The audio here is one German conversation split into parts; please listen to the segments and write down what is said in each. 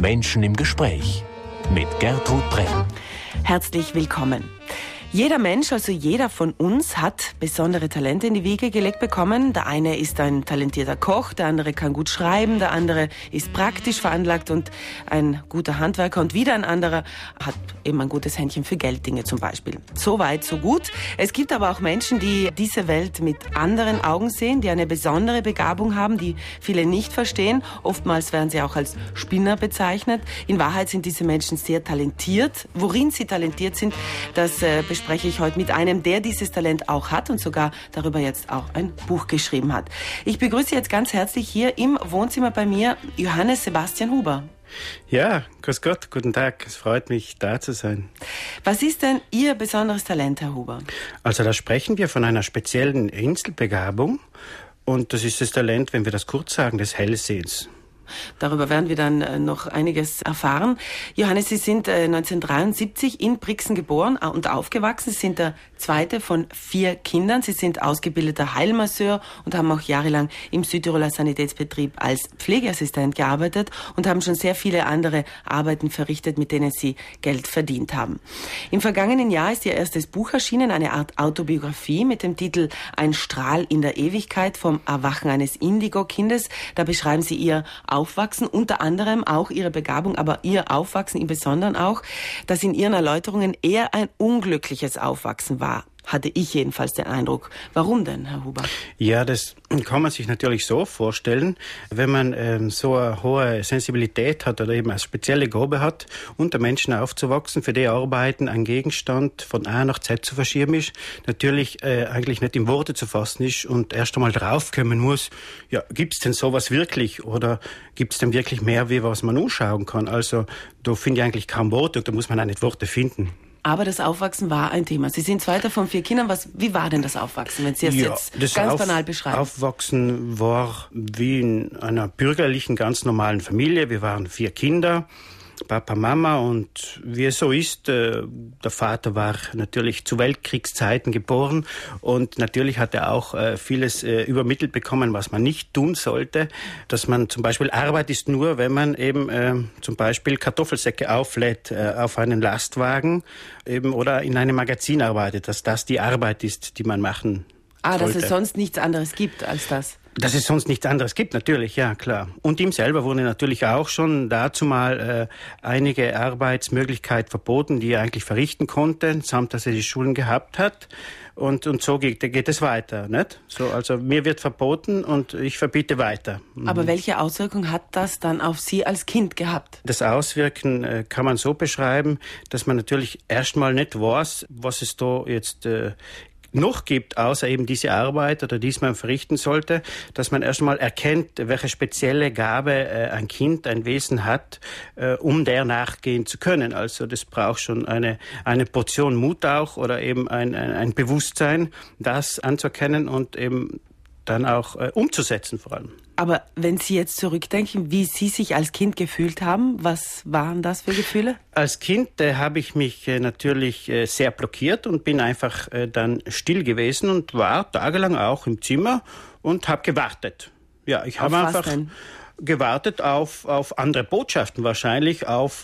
Menschen im Gespräch mit Gertrud Prell. Herzlich willkommen. Jeder Mensch, also jeder von uns, hat besondere Talente in die Wiege gelegt bekommen. Der eine ist ein talentierter Koch, der andere kann gut schreiben, der andere ist praktisch veranlagt und ein guter Handwerker und wieder ein anderer hat eben ein gutes Händchen für Gelddinge zum Beispiel. So weit, so gut. Es gibt aber auch Menschen, die diese Welt mit anderen Augen sehen, die eine besondere Begabung haben, die viele nicht verstehen. Oftmals werden sie auch als Spinner bezeichnet. In Wahrheit sind diese Menschen sehr talentiert. Worin sie talentiert sind, das bespreche ich heute mit einem, der dieses Talent auch hat und sogar darüber jetzt auch ein Buch geschrieben hat. Ich begrüße jetzt ganz herzlich hier im Wohnzimmer bei mir Johannes Sebastian Huber. Ja, grüß Gott, guten Tag. Es freut mich, da zu sein. Was ist denn Ihr besonderes Talent, Herr Huber? Also da sprechen wir von einer speziellen Inselbegabung und das ist das Talent, wenn wir das kurz sagen, des Hellsehens. Darüber werden wir dann noch einiges erfahren. Johannes, Sie sind 1973 in Brixen geboren und aufgewachsen. Sie sind der zweite von 4 Kindern. Sie sind ausgebildeter Heilmasseur und haben auch jahrelang im Südtiroler Sanitätsbetrieb als Pflegeassistent gearbeitet und haben schon sehr viele andere Arbeiten verrichtet, mit denen Sie Geld verdient haben. Im vergangenen Jahr ist Ihr erstes Buch erschienen, eine Art Autobiografie mit dem Titel Ein Strahl in der Ewigkeit vom Erwachen eines Indigo-Kindes. Da beschreiben Sie Ihr Aufwachsen, unter anderem auch Ihre Begabung, aber Ihr Aufwachsen im Besonderen auch, dass in Ihren Erläuterungen eher ein unglückliches Aufwachsen war. Hatte ich jedenfalls den Eindruck. Warum denn, Herr Huber? Ja, das kann man sich natürlich so vorstellen, wenn man so eine hohe Sensibilität hat oder eben eine spezielle Gabe hat, unter Menschen aufzuwachsen, für die Arbeiten ein Gegenstand von A nach Z zu verschieben ist, natürlich eigentlich nicht in Worte zu fassen ist und erst einmal draufkommen muss, ja, gibt's denn sowas wirklich oder gibt's denn wirklich mehr, wie was man anschauen kann? Also da finde ich eigentlich kaum Worte, da muss man auch nicht Worte finden. Aber das Aufwachsen war ein Thema. Sie sind zweiter von 4 Kindern. Wie war denn das Aufwachsen, wenn Sie es jetzt ganz banal beschreiben? Aufwachsen war wie in einer bürgerlichen, ganz normalen Familie. Wir waren 4 Kinder, Papa, Mama und wie es so ist, der Vater war natürlich zu Weltkriegszeiten geboren und natürlich hat er auch vieles übermittelt bekommen, was man nicht tun sollte. Dass man zum Beispiel Arbeit ist nur, wenn man eben zum Beispiel Kartoffelsäcke auflädt auf einen Lastwagen eben oder in einem Magazin arbeitet, dass das die Arbeit ist, die man machen sollte. Dass es sonst nichts anderes gibt als das. Dass es sonst nichts anderes gibt, natürlich, ja, klar. Und ihm selber wurde natürlich auch schon dazu mal einige Arbeitsmöglichkeiten verboten, die er eigentlich verrichten konnte, samt dass er die Schulen gehabt hat. Und so geht es weiter, nicht? So, also mir wird verboten und ich verbiete weiter. Aber welche Auswirkung hat das dann auf Sie als Kind gehabt? Das Auswirken kann man so beschreiben, dass man natürlich erstmal nicht weiß, was es da jetzt noch gibt, außer eben diese Arbeit oder dies man verrichten sollte, dass man erstmal erkennt, welche spezielle Gabe ein Kind, ein Wesen hat, um der nachgehen zu können. Also das braucht schon eine Portion Mut auch oder eben ein Bewusstsein, das anzuerkennen und eben dann auch umzusetzen vor allem. Aber wenn Sie jetzt zurückdenken, wie Sie sich als Kind gefühlt haben, was waren das für Gefühle? Als Kind habe ich mich natürlich sehr blockiert und bin einfach dann still gewesen und war tagelang auch im Zimmer und habe gewartet. Ja, ich habe einfach gewartet auf andere Botschaften wahrscheinlich, auf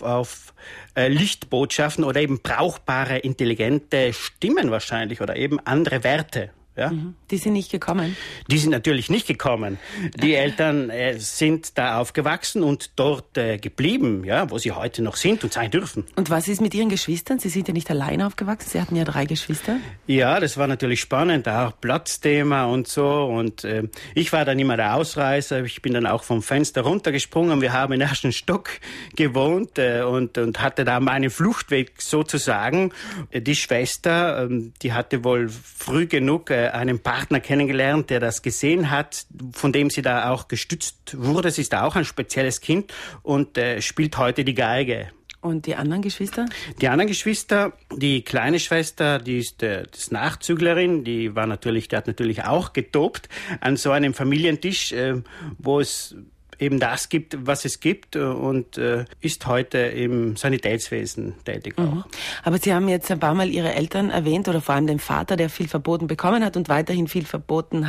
Lichtbotschaften oder eben brauchbare, intelligente Stimmen wahrscheinlich oder eben andere Werte. Ja? Die sind nicht gekommen? Die sind natürlich nicht gekommen. Die Eltern sind da aufgewachsen und dort geblieben, ja, wo sie heute noch sind und sein dürfen. Und was ist mit Ihren Geschwistern? Sie sind ja nicht alleine aufgewachsen, Sie hatten ja 3 Geschwister. Ja, das war natürlich spannend, auch Platzthema und so. Und ich war dann immer der Ausreißer. Ich bin dann auch vom Fenster runtergesprungen. Wir haben im 1. Stock gewohnt und hatte da meinen Fluchtweg sozusagen. Die Schwester, die hatte wohl früh genug einen Partner kennengelernt, der das gesehen hat, von dem sie da auch gestützt wurde. Sie ist auch ein spezielles Kind und spielt heute die Geige. Und die anderen Geschwister? Die anderen Geschwister, die kleine Schwester, die ist Nachzüglerin, die hat natürlich auch getobt an so einem Familientisch, wo es eben das gibt, was es gibt und ist heute im Sanitätswesen tätig auch. Aber Sie haben jetzt ein paar Mal Ihre Eltern erwähnt oder vor allem den Vater, der viel verboten bekommen hat und weiterhin viel verboten hat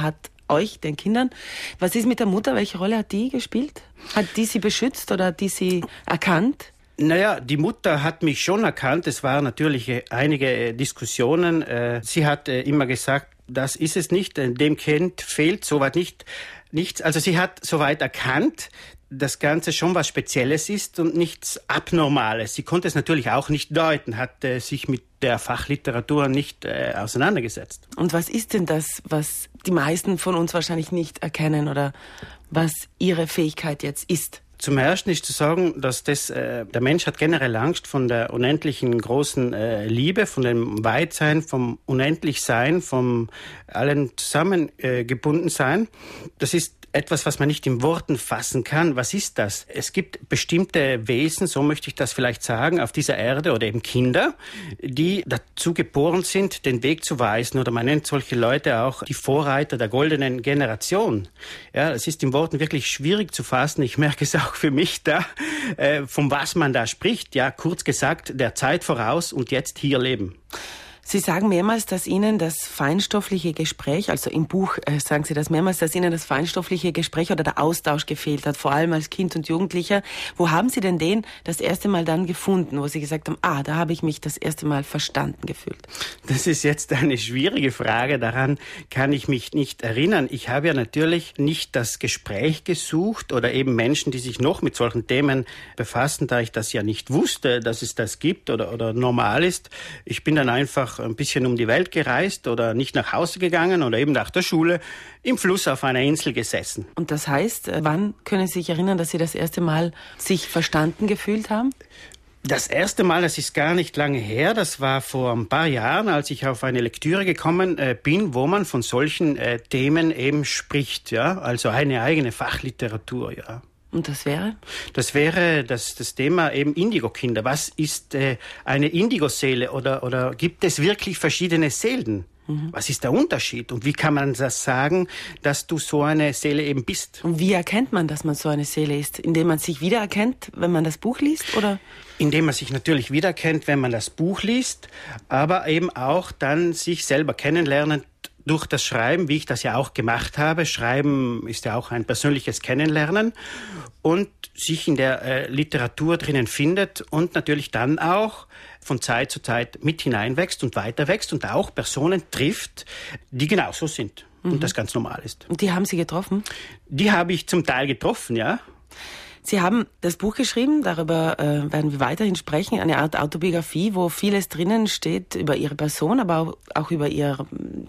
euch, den Kindern. Was ist mit der Mutter? Welche Rolle hat die gespielt? Hat die sie beschützt oder hat die sie erkannt? Naja, die Mutter hat mich schon erkannt. Es waren natürlich einige Diskussionen. Sie hat immer gesagt, das ist es nicht, dem Kind fehlt soweit nichts. Also sie hat soweit erkannt, das Ganze schon was Spezielles ist und nichts Abnormales. Sie konnte es natürlich auch nicht deuten, hat sich mit der Fachliteratur nicht auseinandergesetzt. Und was ist denn das, was die meisten von uns wahrscheinlich nicht erkennen oder was ihre Fähigkeit jetzt ist? Zum Ersten ist zu sagen, dass der Mensch hat generell Angst von der unendlichen großen Liebe, von dem Weitsein, vom Unendlichsein, vom allen Zusammengebundensein. Das ist etwas, was man nicht in Worten fassen kann. Was ist das? Es gibt bestimmte Wesen, so möchte ich das vielleicht sagen, auf dieser Erde oder eben Kinder, die dazu geboren sind, den Weg zu weisen. Oder man nennt solche Leute auch die Vorreiter der goldenen Generation. Ja, es ist in Worten wirklich schwierig zu fassen. Ich merke es auch für mich da, von was man da spricht. Ja, kurz gesagt, der Zeit voraus und jetzt hier leben. Sie sagen mehrmals, dass Ihnen das feinstoffliche Gespräch, also im Buch sagen Sie das mehrmals, dass Ihnen das feinstoffliche Gespräch oder der Austausch gefehlt hat, vor allem als Kind und Jugendlicher. Wo haben Sie denn den das erste Mal dann gefunden, wo Sie gesagt haben, da habe ich mich das erste Mal verstanden gefühlt? Das ist jetzt eine schwierige Frage, daran kann ich mich nicht erinnern. Ich habe ja natürlich nicht das Gespräch gesucht oder eben Menschen, die sich noch mit solchen Themen befassen, da ich das ja nicht wusste, dass es das gibt oder normal ist. Ich bin dann einfach ein bisschen um die Welt gereist oder nicht nach Hause gegangen oder eben nach der Schule im Fluss auf einer Insel gesessen. Und das heißt, wann können Sie sich erinnern, dass Sie das erste Mal sich verstanden gefühlt haben? Das erste Mal, das ist gar nicht lange her, das war vor ein paar Jahren, als ich auf eine Lektüre gekommen bin, wo man von solchen Themen eben spricht, ja, also eine eigene Fachliteratur, ja. Und das wäre? Das wäre das Thema eben Indigo-Kinder. Was ist eine Indigo-Seele oder gibt es wirklich verschiedene Seelen? Was ist der Unterschied? Und wie kann man das sagen, dass du so eine Seele eben bist? Und wie erkennt man, dass man so eine Seele ist? Indem man sich wiedererkennt, wenn man das Buch liest, oder? Indem man sich natürlich wiedererkennt, wenn man das Buch liest, aber eben auch dann sich selber kennenlernen durch das Schreiben, wie ich das ja auch gemacht habe. Schreiben ist ja auch ein persönliches Kennenlernen und sich in der Literatur drinnen findet und natürlich dann auch von Zeit zu Zeit mit hineinwächst und weiter wächst und auch Personen trifft, die genauso sind und das ganz normal ist. Und die haben Sie getroffen? Die habe ich zum Teil getroffen, ja. Sie haben das Buch geschrieben, darüber werden wir weiterhin sprechen, eine Art Autobiografie, wo vieles drinnen steht über Ihre Person, aber auch über Ihr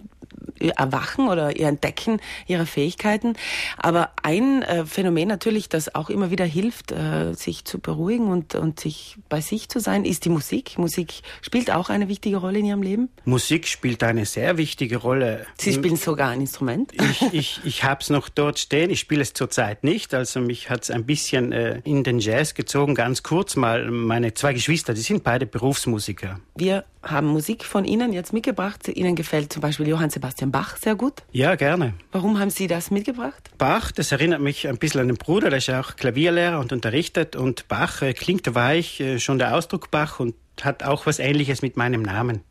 Erwachen oder Ihr Entdecken Ihrer Fähigkeiten. Aber ein Phänomen natürlich, das auch immer wieder hilft, sich zu beruhigen und sich bei sich zu sein, ist die Musik. Musik spielt auch eine wichtige Rolle in Ihrem Leben? Musik spielt eine sehr wichtige Rolle. Sie spielen sogar ein Instrument? Ich habe es noch dort stehen, ich spiele es zurzeit nicht, also mich hat es ein bisschen in den Jazz gezogen, ganz kurz mal. Meine zwei Geschwister, die sind beide Berufsmusiker. Wir haben Musik von Ihnen jetzt mitgebracht. Ihnen gefällt zum Beispiel Johann Sebastian Bach sehr gut. Ja, gerne. Warum haben Sie das mitgebracht? Bach, das erinnert mich ein bisschen an den Bruder, der ist ja auch Klavierlehrer und unterrichtet. Und Bach klingt weich, schon der Ausdruck Bach, und hat auch was Ähnliches mit meinem Namen.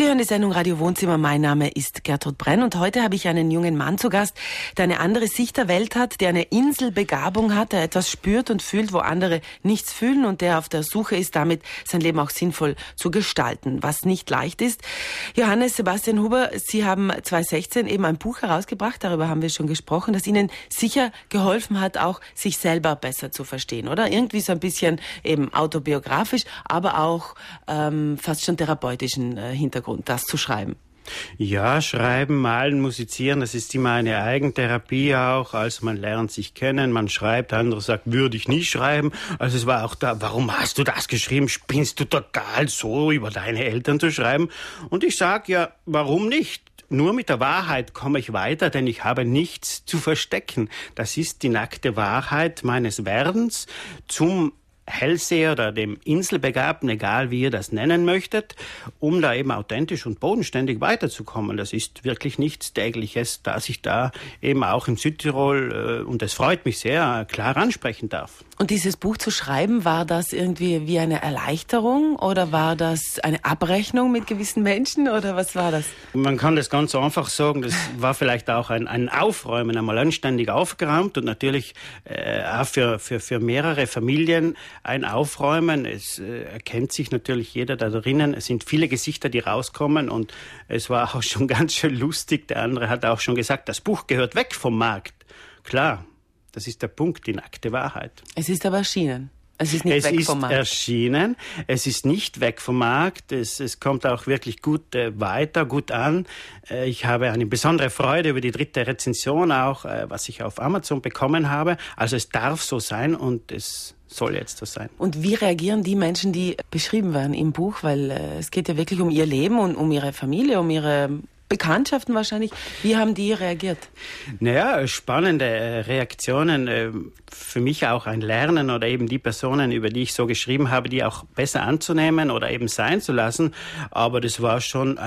Sie hören die Sendung Radio Wohnzimmer. Mein Name ist Gertrud Brenn und heute habe ich einen jungen Mann zu Gast, der eine andere Sicht der Welt hat, der eine Inselbegabung hat, der etwas spürt und fühlt, wo andere nichts fühlen und der auf der Suche ist, damit sein Leben auch sinnvoll zu gestalten, was nicht leicht ist. Johannes Sebastian Huber, Sie haben 2016 eben ein Buch herausgebracht, darüber haben wir schon gesprochen, das Ihnen sicher geholfen hat, auch sich selber besser zu verstehen, oder? Irgendwie so ein bisschen eben autobiografisch, aber auch fast schon therapeutischen Hintergrund, das zu schreiben. Ja, schreiben, malen, musizieren, das ist immer eine Eigentherapie auch. Also man lernt sich kennen, man schreibt, der andere sagt, würde ich nie schreiben. Also es war auch da, warum hast du das geschrieben? Spinnst du total, so über deine Eltern zu schreiben? Und ich sage, ja, warum nicht? Nur mit der Wahrheit komme ich weiter, denn ich habe nichts zu verstecken. Das ist die nackte Wahrheit meines Werdens zum Hellseher oder dem Inselbegabten, egal wie ihr das nennen möchtet, um da eben authentisch und bodenständig weiterzukommen. Das ist wirklich nichts Tägliches, dass ich da eben auch in Südtirol, und es freut mich sehr, klar ansprechen darf. Und dieses Buch zu schreiben, war das irgendwie wie eine Erleichterung oder war das eine Abrechnung mit gewissen Menschen oder was war das? Man kann das ganz einfach sagen, das war vielleicht auch ein Aufräumen, einmal anständig aufgeräumt und natürlich auch für mehrere Familien ein Aufräumen. Es erkennt sich natürlich jeder da drinnen. Es sind viele Gesichter, die rauskommen und es war auch schon ganz schön lustig. Der andere hat auch schon gesagt, das Buch gehört weg vom Markt. Klar. Das ist der Punkt, die nackte Wahrheit. Es ist aber erschienen. Es ist nicht weg vom Markt. Es ist erschienen. Es ist nicht weg vom Markt. Es kommt auch wirklich gut weiter, gut an. Ich habe eine besondere Freude über die 3. Rezension auch, was ich auf Amazon bekommen habe. Also es darf so sein und es soll jetzt so sein. Und wie reagieren die Menschen, die beschrieben werden im Buch? Weil es geht ja wirklich um ihr Leben und um ihre Familie, um ihre Bekanntschaften wahrscheinlich. Wie haben die reagiert? Naja, spannende Reaktionen. Für mich auch ein Lernen oder eben die Personen, über die ich so geschrieben habe, die auch besser anzunehmen oder eben sein zu lassen. Aber das war schon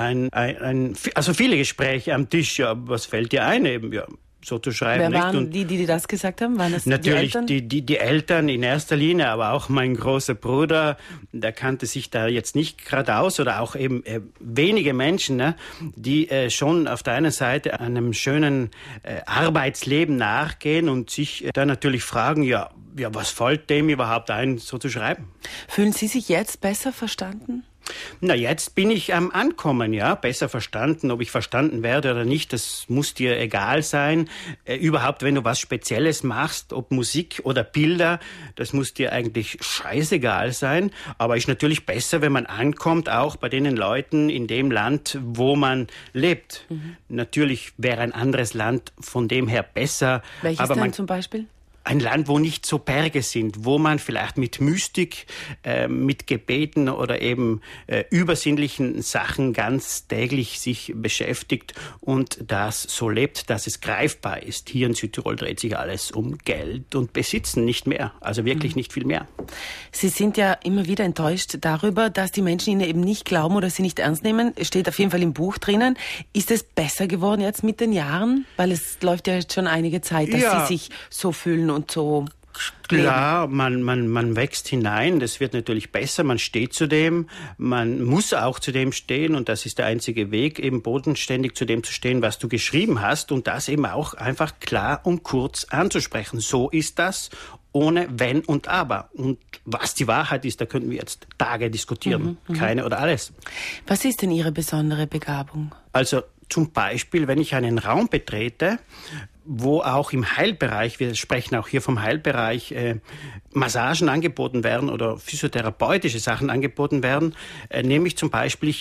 also viele Gespräche am Tisch. Ja, was fällt dir ein eben? Ja. So zu schreiben. Wer waren die das gesagt haben? Waren das natürlich die Eltern? Die Eltern in erster Linie, aber auch mein großer Bruder, der kannte sich da jetzt nicht gerade aus oder auch eben wenige Menschen, ne, die schon auf der einen Seite einem schönen Arbeitsleben nachgehen und sich dann natürlich fragen, ja, was fällt dem überhaupt ein, so zu schreiben? Fühlen Sie sich jetzt besser verstanden? Na, jetzt bin ich am Ankommen, ja, besser verstanden. Ob ich verstanden werde oder nicht, das muss dir egal sein. Überhaupt, wenn du was Spezielles machst, ob Musik oder Bilder, das muss dir eigentlich scheißegal sein. Aber ist natürlich besser, wenn man ankommt, auch bei den Leuten in dem Land, wo man lebt. Mhm. Natürlich wäre ein anderes Land von dem her besser. Welches aber denn zum Beispiel? Ein Land, wo nicht so Berge sind, wo man vielleicht mit Mystik, mit Gebeten oder eben übersinnlichen Sachen ganz täglich sich beschäftigt und das so lebt, dass es greifbar ist. Hier in Südtirol dreht sich alles um Geld und Besitzen, nicht mehr. Also wirklich nicht viel mehr. Sie sind ja immer wieder enttäuscht darüber, dass die Menschen Ihnen eben nicht glauben oder Sie nicht ernst nehmen. Steht auf jeden Fall im Buch drinnen. Ist es besser geworden jetzt mit den Jahren? Weil es läuft ja jetzt schon einige Zeit, dass Sie sich so fühlen und so leben. Klar, man wächst hinein, das wird natürlich besser, man steht zu dem, man muss auch zu dem stehen und das ist der einzige Weg, eben bodenständig zu dem zu stehen, was du geschrieben hast und das eben auch einfach klar und kurz anzusprechen. So ist das, ohne Wenn und Aber. Und was die Wahrheit ist, da könnten wir jetzt Tage diskutieren, keine oder alles. Was ist denn Ihre besondere Begabung? Also zum Beispiel, wenn ich einen Raum betrete, wo auch im Heilbereich, wir sprechen auch hier vom Heilbereich, Massagen angeboten werden oder physiotherapeutische Sachen angeboten werden, nehme ich zum Beispiel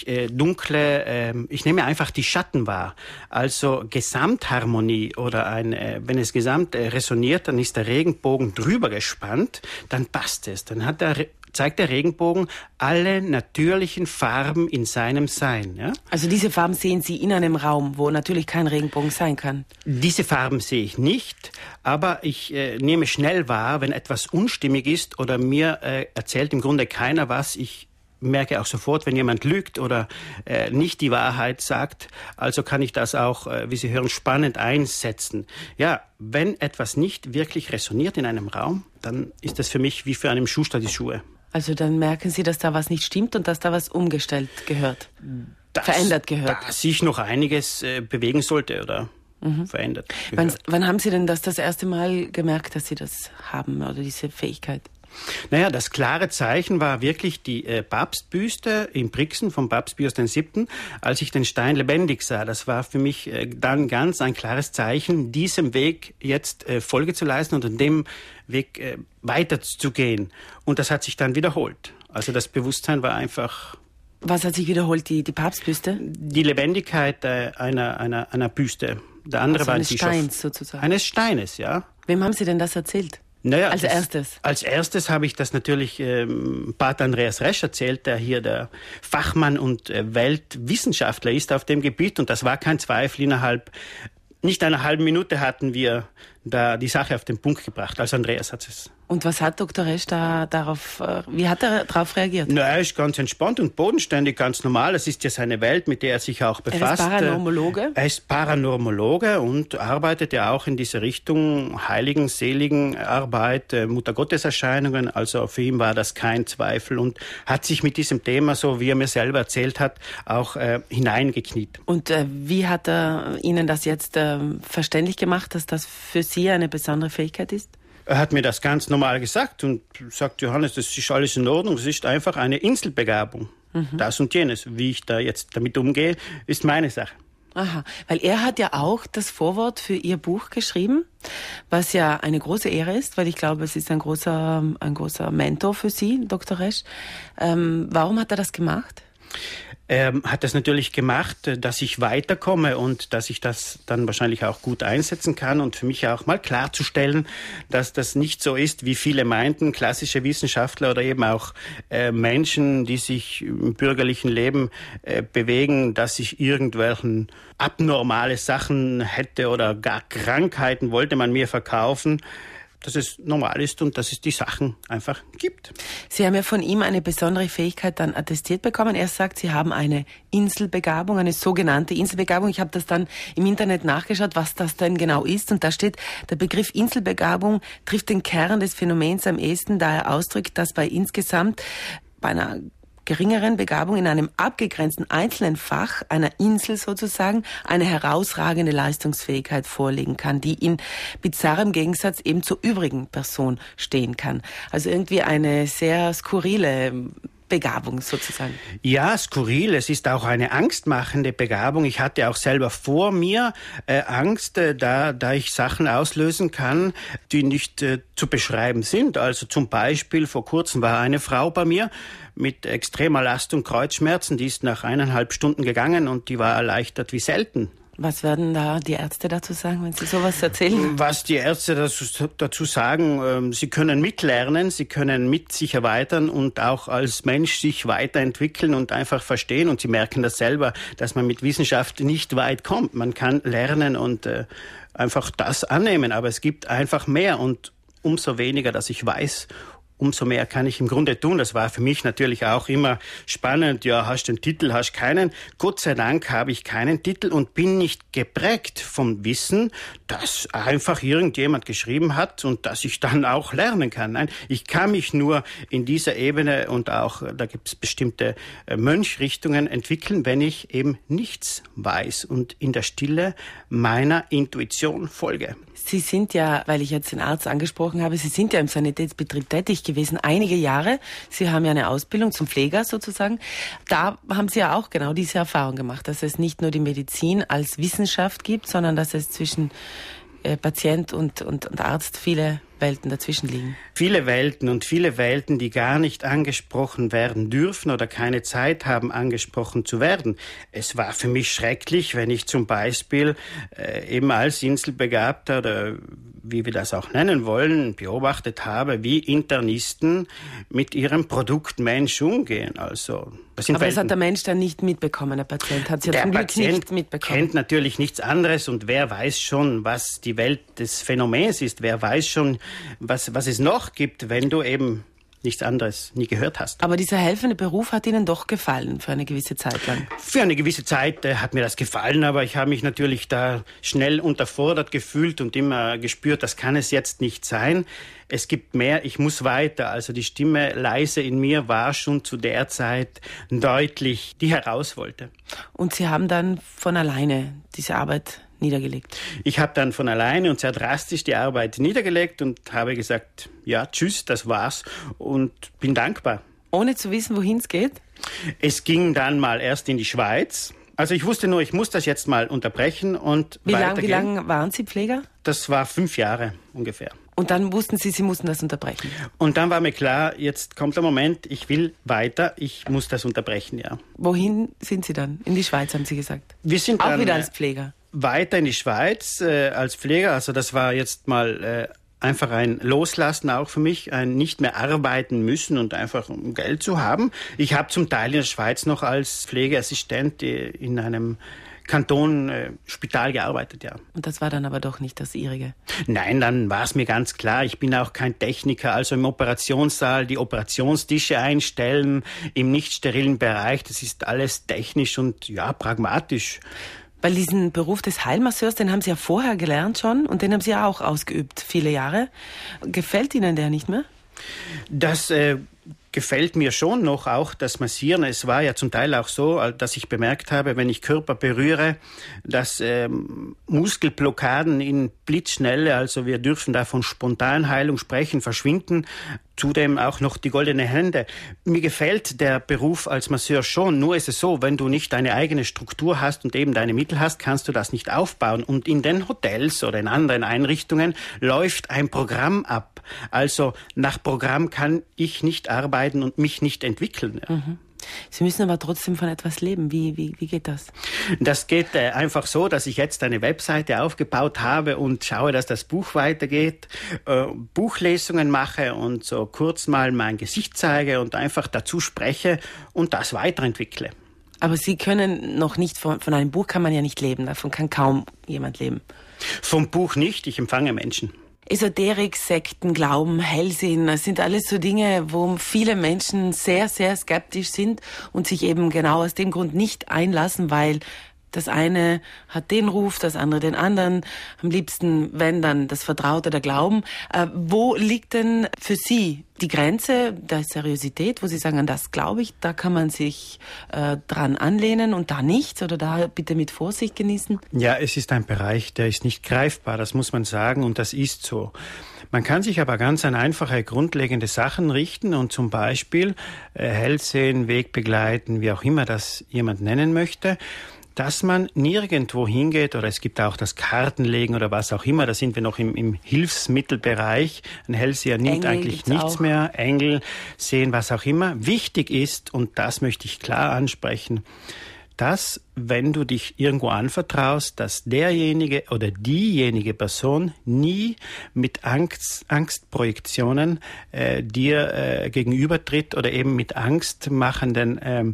ich nehme einfach die Schatten wahr. Also Gesamtharmonie oder wenn es gesamt resoniert, dann ist der Regenbogen drüber gespannt, dann passt es. Dann zeigt der Regenbogen alle natürlichen Farben in seinem Sein. Ja? Also diese Farben sehen Sie in einem Raum, wo natürlich kein Regenbogen sein kann? Diese Farben sehe ich nicht, aber ich nehme schnell wahr, wenn etwas unstimmig ist oder mir erzählt im Grunde keiner was. Ich merke auch sofort, wenn jemand lügt oder nicht die Wahrheit sagt. Also kann ich das auch, wie Sie hören, spannend einsetzen. Ja, wenn etwas nicht wirklich resoniert in einem Raum, dann ist das für mich wie für einem Schuster die Schuhe. Also dann merken Sie, dass da was nicht stimmt und dass da was umgestellt gehört. verändert gehört. Dass sich noch einiges bewegen sollte oder verändert gehört. Wann haben Sie denn das erste Mal gemerkt, dass Sie das haben oder diese Fähigkeit? Naja, das klare Zeichen war wirklich die Papstbüste in Brixen vom Papst Pius VII., als ich den Stein lebendig sah. Das war für mich dann ganz ein klares Zeichen, diesem Weg jetzt Folge zu leisten und an dem Weg weiterzugehen. Und das hat sich dann wiederholt. Also das Bewusstsein war einfach... Was hat sich wiederholt, die Papstbüste? Die Lebendigkeit einer Büste. Der andere also war eines ein Bischof. Steins sozusagen. Eines Steines, ja. Wem haben Sie denn das erzählt? Naja, als erstes? Als erstes habe ich das natürlich Pater Andreas Resch erzählt, der hier der Fachmann und Weltwissenschaftler ist auf dem Gebiet. Und das war kein Zweifel. Innerhalb nicht einer halben Minute hatten wir da die Sache auf den Punkt gebracht. Also Andreas hat es. Und was hat Dr. Resch wie hat er darauf reagiert? Na, er ist ganz entspannt und bodenständig, ganz normal. Es ist ja seine Welt, mit der er sich auch befasst. Er ist Paranormologe? Er ist Paranormologe und arbeitet ja auch in diese Richtung heiligen, seligen Arbeit, Muttergotteserscheinungen. Also für ihn war das kein Zweifel und hat sich mit diesem Thema, so wie er mir selber erzählt hat, auch hineingekniet. Und wie hat er Ihnen das jetzt verständlich gemacht, dass das für Sie eine besondere Fähigkeit ist? Er hat mir das ganz normal gesagt und sagt, Johannes, das ist alles in Ordnung, es ist einfach eine Inselbegabung. Das und jenes. Wie ich da jetzt damit umgehe, ist meine Sache. Aha, weil er hat ja auch das Vorwort für Ihr Buch geschrieben, was ja eine große Ehre ist, weil ich glaube, es ist ein großer Mentor für Sie, Dr. Resch. Warum hat er das gemacht? Er hat das natürlich gemacht, dass ich weiterkomme und dass ich das dann wahrscheinlich auch gut einsetzen kann und für mich auch mal klarzustellen, dass das nicht so ist, wie viele meinten, klassische Wissenschaftler oder eben auch Menschen, die sich im bürgerlichen Leben bewegen, dass ich irgendwelchen abnormale Sachen hätte oder gar Krankheiten wollte man mir verkaufen. Dass es normal ist und dass es die Sachen einfach gibt. Sie haben ja von ihm eine besondere Fähigkeit dann attestiert bekommen. Er sagt, Sie haben eine Inselbegabung, eine sogenannte Inselbegabung. Ich habe das dann im Internet nachgeschaut, was das denn genau ist. Und da steht, der Begriff Inselbegabung trifft den Kern des Phänomens am ehesten, da er ausdrückt, dass bei einer geringeren Begabung in einem abgegrenzten einzelnen Fach, einer Insel sozusagen, eine herausragende Leistungsfähigkeit vorliegen kann, die in bizarrem Gegensatz eben zur übrigen Person stehen kann. Also irgendwie eine sehr skurrile Begabung sozusagen. Ja, skurril. Es ist auch eine angstmachende Begabung. Ich hatte auch selber vor mir Angst, da ich Sachen auslösen kann, die nicht zu beschreiben sind. Also zum Beispiel, vor kurzem war eine Frau bei mir mit extremer Last und Kreuzschmerzen. Die ist nach 1,5 Stunden gegangen und die war erleichtert wie selten. Was werden da die Ärzte dazu sagen, wenn Sie sowas erzählen? Was die Ärzte dazu sagen, sie können mitlernen, sie können mit sich erweitern und auch als Mensch sich weiterentwickeln und einfach verstehen. Und sie merken das selber, dass man mit Wissenschaft nicht weit kommt. Man kann lernen und einfach das annehmen, aber es gibt einfach mehr. Und umso weniger, dass ich weiß, umso mehr kann ich im Grunde tun. Das war für mich natürlich auch immer spannend. Ja, hast du den Titel, hast keinen. Gott sei Dank habe ich keinen Titel und bin nicht geprägt vom Wissen, das einfach irgendjemand geschrieben hat und das ich dann auch lernen kann. Nein, ich kann mich nur in dieser Ebene und auch, da gibt es bestimmte Mönchrichtungen entwickeln, wenn ich eben nichts weiß und in der Stille meiner Intuition folge. Sie sind ja, weil ich jetzt den Arzt angesprochen habe, Sie sind ja im Sanitätsbetrieb tätig gewesen, einige Jahre. Sie haben ja eine Ausbildung zum Pfleger sozusagen. Da haben Sie ja auch genau diese Erfahrung gemacht, dass es nicht nur die Medizin als Wissenschaft gibt, sondern dass es zwischen Patient und Arzt viele Welten dazwischen liegen. Viele Welten, die gar nicht angesprochen werden dürfen oder keine Zeit haben, angesprochen zu werden. Es war für mich schrecklich, wenn ich zum Beispiel eben als Inselbegabter oder wie wir das auch nennen wollen, beobachtet habe, wie Internisten mit ihrem Produkt Mensch umgehen. Also, aber das hat der Mensch dann nicht mitbekommen, der Patient hat es ja zum Glück nicht mitbekommen. Kennt natürlich nichts anderes und wer weiß schon, was die Welt des Phänomens ist, wer weiß schon, was es noch gibt, wenn du eben nichts anderes nie gehört hast. Aber dieser helfende Beruf hat Ihnen doch gefallen für eine gewisse Zeit lang? Für eine gewisse Zeit hat mir das gefallen, aber ich habe mich natürlich da schnell unterfordert gefühlt und immer gespürt, das kann es jetzt nicht sein. Es gibt mehr, ich muss weiter. Also die Stimme leise in mir war schon zu der Zeit deutlich, die heraus wollte. Und Sie haben dann von alleine diese Arbeit niedergelegt? Ich habe dann von alleine und sehr drastisch die Arbeit niedergelegt und habe gesagt, ja, tschüss, das war's und bin dankbar. Ohne zu wissen, wohin es geht? Es ging dann mal erst in die Schweiz. Also ich wusste nur, ich muss das jetzt mal unterbrechen und weitergehen. Wie lange waren Sie Pfleger? Das war 5 Jahre ungefähr. Und dann wussten Sie, Sie mussten das unterbrechen? Und dann war mir klar, jetzt kommt der Moment, ich will weiter, ich muss das unterbrechen, ja. Wohin sind Sie dann? In die Schweiz, haben Sie gesagt? Wir sind auch dann wieder als Pfleger? Weiter in die Schweiz als Pfleger. Also das war jetzt mal einfach ein Loslassen auch für mich, ein nicht mehr arbeiten müssen und einfach um Geld zu haben. Ich habe zum Teil in der Schweiz noch als Pflegeassistent in einem Kantonspital gearbeitet, ja. Und das war dann aber doch nicht das Ihrige? Nein, dann war es mir ganz klar, ich bin auch kein Techniker, also im Operationssaal die Operationstische einstellen, im nicht sterilen Bereich, das ist alles technisch und ja, pragmatisch. Weil diesen Beruf des Heilmasseurs, den haben Sie ja vorher gelernt schon und den haben Sie ja auch ausgeübt, viele Jahre. Gefällt Ihnen der nicht mehr? Das gefällt mir schon noch, auch das Massieren. Es war ja zum Teil auch so, dass ich bemerkt habe, wenn ich Körper berühre, dass Muskelblockaden in Blitzschnelle, also wir dürfen da von Spontanheilung sprechen, verschwinden. Zudem auch noch die goldenen Hände. Mir gefällt der Beruf als Masseur schon. Nur ist es so, wenn du nicht deine eigene Struktur hast und eben deine Mittel hast, kannst du das nicht aufbauen. Und in den Hotels oder in anderen Einrichtungen läuft ein Programm ab. Also nach Programm kann ich nicht arbeiten und mich nicht entwickeln. Mhm. Sie müssen aber trotzdem von etwas leben. Wie geht das? Das geht einfach so, dass ich jetzt eine Webseite aufgebaut habe und schaue, dass das Buch weitergeht, Buchlesungen mache und so kurz mal mein Gesicht zeige und einfach dazu spreche und das weiterentwickle. Aber Sie können noch nicht, von einem Buch kann man ja nicht leben, davon kann kaum jemand leben. Vom Buch nicht, ich empfange Menschen. Esoterik, Sekten, Glauben, Hellsehen, das sind alles so Dinge, wo viele Menschen sehr, sehr skeptisch sind und sich eben genau aus dem Grund nicht einlassen, weil das eine hat den Ruf, das andere den anderen. Am liebsten, wenn dann das Vertraute, der Glauben. Wo liegt denn für Sie die Grenze der Seriosität, wo Sie sagen, an das glaube ich, da kann man sich dran anlehnen und da nicht oder da bitte mit Vorsicht genießen? Ja, es ist ein Bereich, der ist nicht greifbar, das muss man sagen und das ist so. Man kann sich aber ganz an einfache, grundlegende Sachen richten und zum Beispiel Hellsehen, Wegbegleiten, wie auch immer das jemand nennen möchte, dass man nirgendwo hingeht, oder es gibt auch das Kartenlegen oder was auch immer, da sind wir noch im Hilfsmittelbereich. Ein Hellseher nimmt eigentlich nichts mehr, Engel sehen, was auch immer. Wichtig ist, und das möchte ich klar ansprechen, dass, wenn du dich irgendwo anvertraust, dass derjenige oder diejenige Person nie mit Angstprojektionen dir gegenübertritt oder eben mit angstmachenden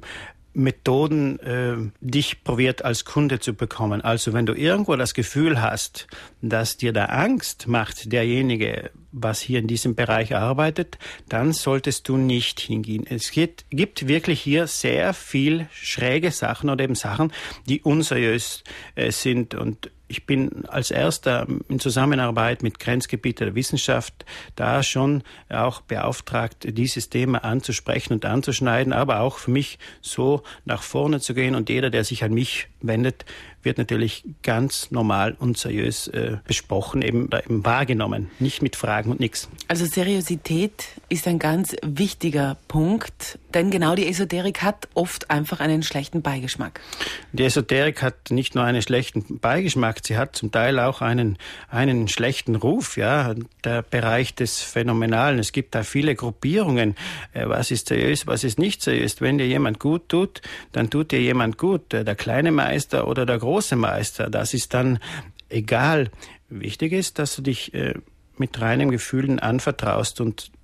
Methoden dich probiert als Kunde zu bekommen. Also wenn du irgendwo das Gefühl hast, dass dir da Angst macht, derjenige, was hier in diesem Bereich arbeitet, dann solltest du nicht hingehen. Es gibt wirklich hier sehr viel schräge Sachen oder eben Sachen, die unseriös sind und ich bin als Erster in Zusammenarbeit mit Grenzgebieten der Wissenschaft da schon auch beauftragt, dieses Thema anzusprechen und anzuschneiden, aber auch für mich so nach vorne zu gehen und jeder, der sich an mich wendet, wird natürlich ganz normal und seriös besprochen, eben wahrgenommen, nicht mit Fragen und nichts. Also Seriosität ist ein ganz wichtiger Punkt, denn genau die Esoterik hat oft einfach einen schlechten Beigeschmack. Die Esoterik hat nicht nur einen schlechten Beigeschmack, sie hat zum Teil auch einen schlechten Ruf, ja, der Bereich des Phänomenalen. Es gibt da viele Gruppierungen, was ist seriös, was ist nicht seriös. Wenn dir jemand gut tut, dann tut dir jemand gut, der kleine Meister oder der große Meister, das ist dann egal. Wichtig ist, dass du dich mit reinem Gefühlen anvertraust und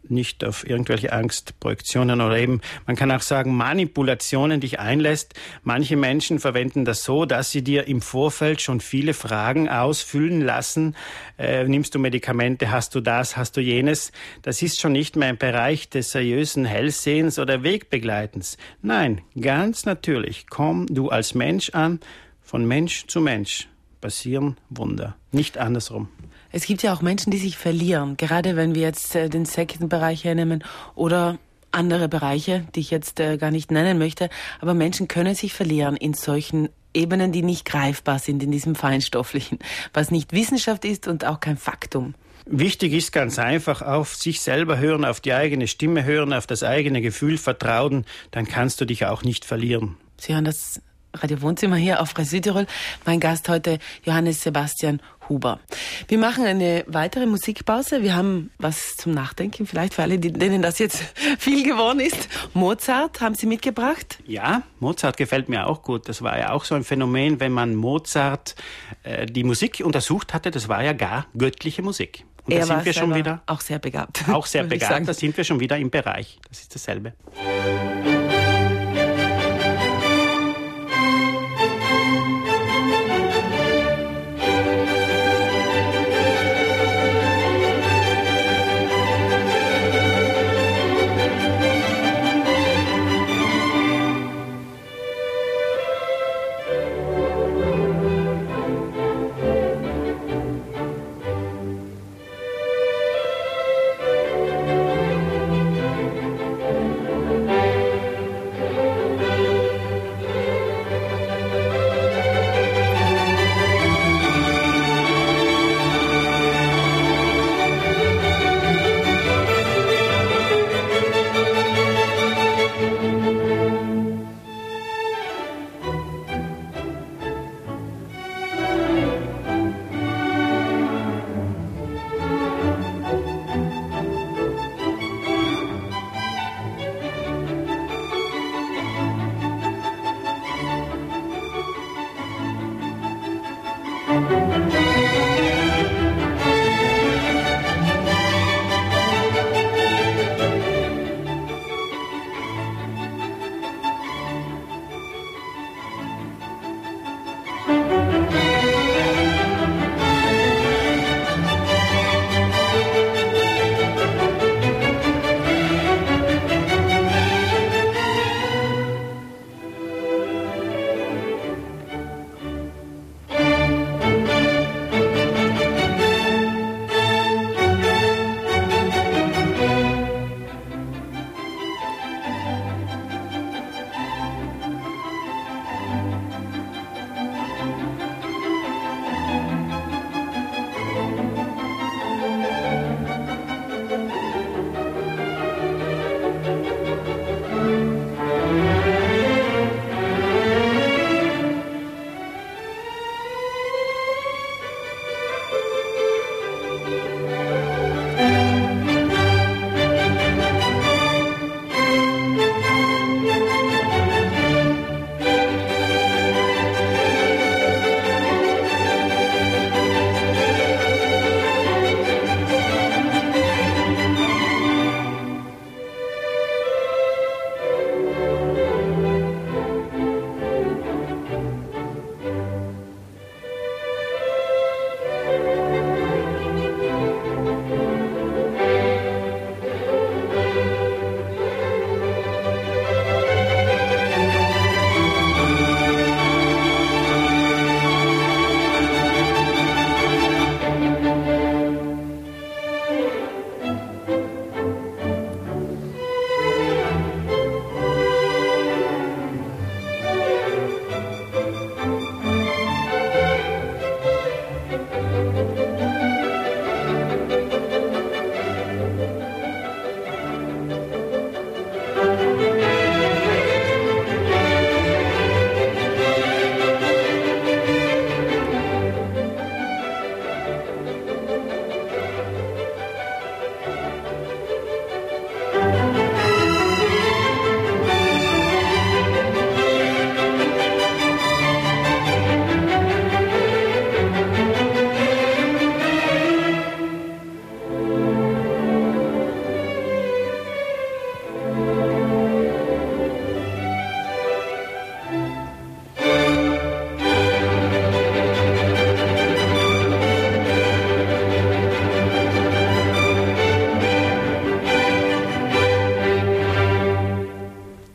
nicht auf irgendwelche Angstprojektionen oder eben, man kann auch sagen, Manipulationen dich einlässt. Manche Menschen verwenden das so, dass sie dir im Vorfeld schon viele Fragen ausfüllen lassen. Nimmst du Medikamente, hast du das, hast du jenes? Das ist schon nicht mehr im Bereich des seriösen Hellsehens oder Wegbegleitens. Nein, ganz natürlich, komm du als Mensch an, von Mensch zu Mensch passieren Wunder, nicht andersrum. Es gibt ja auch Menschen, die sich verlieren, gerade wenn wir jetzt den Sektenbereich hernehmen oder andere Bereiche, die ich jetzt gar nicht nennen möchte, aber Menschen können sich verlieren in solchen Ebenen, die nicht greifbar sind, in diesem Feinstofflichen, was nicht Wissenschaft ist und auch kein Faktum. Wichtig ist ganz einfach, auf sich selber hören, auf die eigene Stimme hören, auf das eigene Gefühl vertrauen, dann kannst du dich auch nicht verlieren. Sie hören das Radio Wohnzimmer hier auf Radio Südtirol. Mein Gast heute, Johannes Sebastian Huber. Wir machen eine weitere Musikpause. Wir haben was zum Nachdenken, vielleicht für alle, denen das jetzt viel geworden ist. Mozart haben Sie mitgebracht? Ja, Mozart gefällt mir auch gut. Das war ja auch so ein Phänomen, wenn man Mozart die Musik untersucht hatte, das war ja gar göttliche Musik. Und da sind wir schon wieder auch sehr begabt. Auch sehr begabt, da sind wir schon wieder im Bereich. Das ist dasselbe.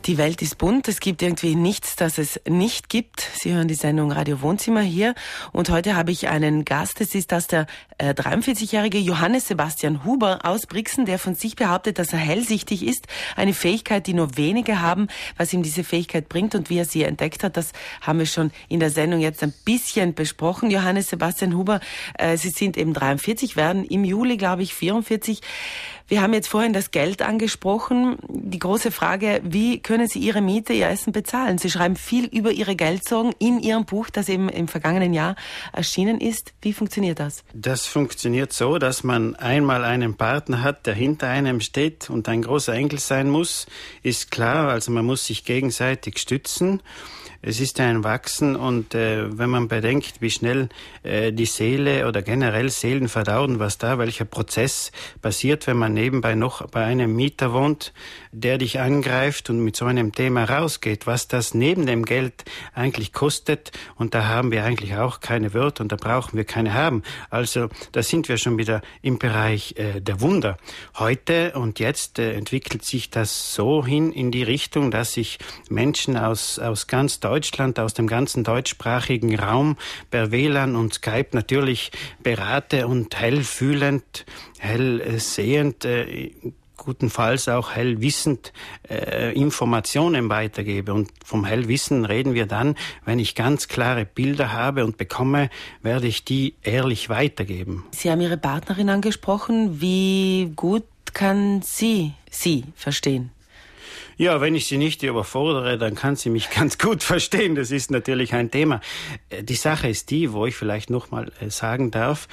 Die Welt ist bunt, es gibt irgendwie nichts, das es nicht gibt. Sie hören die Sendung Radio Wohnzimmer hier und heute habe ich einen Gast, es ist das der 43-jährige Johannes Sebastian Huber aus Brixen, der von sich behauptet, dass er hellsichtig ist. Eine Fähigkeit, die nur wenige haben. Was ihm diese Fähigkeit bringt und wie er sie entdeckt hat, das haben wir schon in der Sendung jetzt ein bisschen besprochen. Johannes Sebastian Huber, Sie sind eben 43, werden im Juli, glaube ich, 44. Wir haben jetzt vorhin das Geld angesprochen. Die große Frage, wie können Sie Ihre Miete, Ihr Essen bezahlen? Sie schreiben viel über Ihre Geldsorgen in Ihrem Buch, das eben im vergangenen Jahr erschienen ist. Wie funktioniert das? Das funktioniert so, dass man einmal einen Partner hat, der hinter einem steht und ein großer Engel sein muss. Ist klar, also man muss sich gegenseitig stützen. Es ist ein Wachsen und wenn man bedenkt, wie schnell die Seele oder generell Seelen verdauen, welcher Prozess passiert, wenn man nebenbei noch bei einem Mieter wohnt, der dich angreift und mit so einem Thema rausgeht, was das neben dem Geld eigentlich kostet, und da haben wir eigentlich auch keine Wörter und da brauchen wir keine haben. Also da sind wir schon wieder im Bereich der Wunder. Heute und jetzt entwickelt sich das so hin in die Richtung, dass sich Menschen aus ganz Deutschland, aus dem ganzen deutschsprachigen Raum per WLAN und Skype natürlich berate und hellfühlend, hellsehend, gutenfalls auch hellwissend Informationen weitergebe. Und vom Hellwissen reden wir dann, wenn ich ganz klare Bilder habe und bekomme, werde ich die ehrlich weitergeben. Sie haben Ihre Partnerin angesprochen. Wie gut kann sie verstehen? Ja, wenn ich sie nicht überfordere, dann kann sie mich ganz gut verstehen. Das ist natürlich ein Thema. Die Sache ist die, wo ich vielleicht nochmal sagen darf,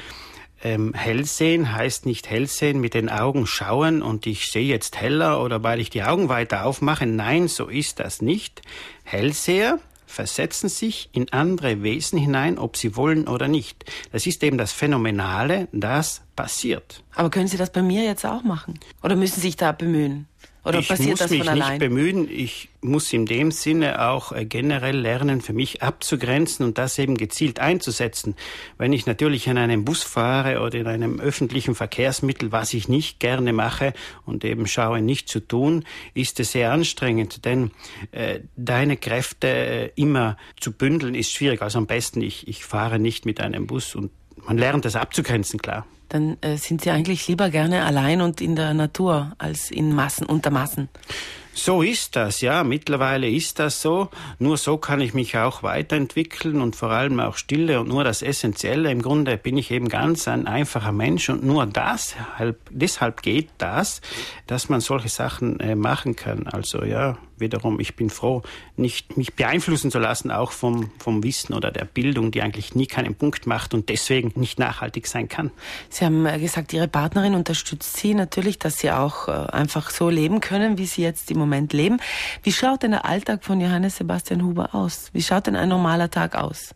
Hellsehen heißt nicht Hellsehen mit den Augen schauen und ich sehe jetzt heller oder weil ich die Augen weiter aufmache. Nein, so ist das nicht. Hellseher versetzen sich in andere Wesen hinein, ob sie wollen oder nicht. Das ist eben das Phänomenale, das passiert. Aber können Sie das bei mir jetzt auch machen? Oder müssen Sie sich da bemühen? Oder passiert das von allein? Ich muss mich nicht bemühen. Ich muss in dem Sinne auch generell lernen, für mich abzugrenzen und das eben gezielt einzusetzen. Wenn ich natürlich in einem Bus fahre oder in einem öffentlichen Verkehrsmittel, was ich nicht gerne mache und eben schaue nicht zu tun, ist es sehr anstrengend, denn deine Kräfte immer zu bündeln ist schwierig. Also am besten, ich fahre nicht mit einem Bus und man lernt das abzugrenzen, klar. Dann sind Sie eigentlich lieber gerne allein und in der Natur als unter Massen. So ist das, ja. Mittlerweile ist das so. Nur so kann ich mich auch weiterentwickeln und vor allem auch Stille und nur das Essentielle. Im Grunde bin ich eben ganz ein einfacher Mensch und nur deshalb geht das, dass man solche Sachen machen kann. Also ja, wiederum, ich bin froh, nicht mich beeinflussen zu lassen, auch vom Wissen oder der Bildung, die eigentlich nie keinen Punkt macht und deswegen nicht nachhaltig sein kann. Sie haben gesagt, Ihre Partnerin unterstützt Sie natürlich, dass Sie auch einfach so leben können, wie Sie jetzt im Moment leben. Wie schaut denn der Alltag von Johannes Sebastian Huber aus? Wie schaut denn ein normaler Tag aus?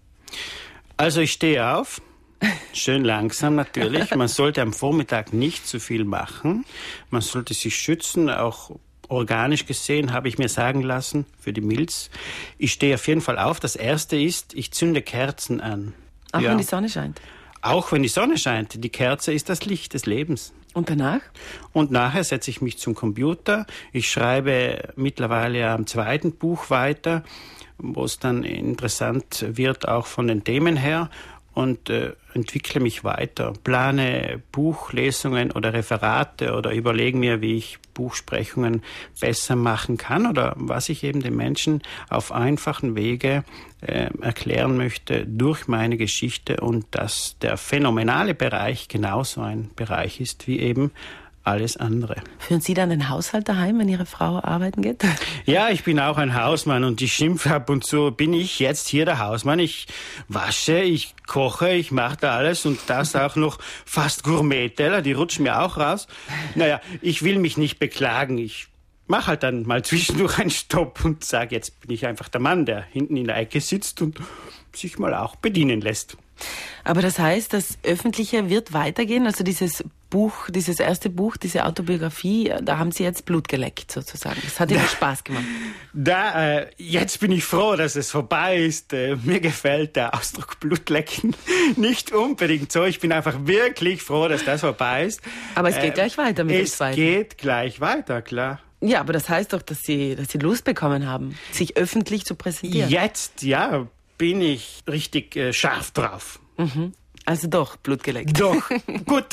Also ich stehe auf, schön langsam natürlich. Man sollte am Vormittag nicht zu viel machen. Man sollte sich schützen, auch organisch gesehen, habe ich mir sagen lassen, für die Milz. Ich stehe auf jeden Fall auf. Das Erste ist, ich zünde Kerzen an. Auch wenn die Sonne scheint? Auch wenn die Sonne scheint. Die Kerze ist das Licht des Lebens. Und danach? Und nachher setze ich mich zum Computer. Ich schreibe mittlerweile am zweiten Buch weiter, wo es dann interessant wird, auch von den Themen her. Und entwickle mich weiter, plane Buchlesungen oder Referate oder überlege mir, wie ich Buchsprechungen besser machen kann oder was ich eben den Menschen auf einfachen Wege erklären möchte durch meine Geschichte und dass der phänomenale Bereich genauso ein Bereich ist wie eben alles andere. Führen Sie dann den Haushalt daheim, wenn Ihre Frau arbeiten geht? Ja, ich bin auch ein Hausmann und ich schimpfe ab und zu, bin ich jetzt hier der Hausmann. Ich wasche, ich koche, ich mache da alles und das auch noch fast Gourmet-Teller, die rutschen mir auch raus. Naja, ich will mich nicht beklagen, ich mache halt dann mal zwischendurch einen Stopp und sage, jetzt bin ich einfach der Mann, der hinten in der Ecke sitzt und sich mal auch bedienen lässt. Aber das heißt, das Öffentliche wird weitergehen, also dieses Buch, dieses erste Buch, diese Autobiografie, da haben Sie jetzt Blut geleckt sozusagen. Das hat Ihnen Spaß gemacht. Jetzt bin ich froh, dass es vorbei ist. Mir gefällt der Ausdruck Blutlecken nicht unbedingt so. Ich bin einfach wirklich froh, dass das vorbei ist. Aber es geht gleich weiter mit dem zweiten. Es geht gleich weiter, klar. Ja, aber das heißt doch, dass Sie Lust bekommen haben, sich öffentlich zu präsentieren. Jetzt, ja, bin ich richtig scharf drauf. Mhm. Also doch, Blut geleckt. Doch, gut.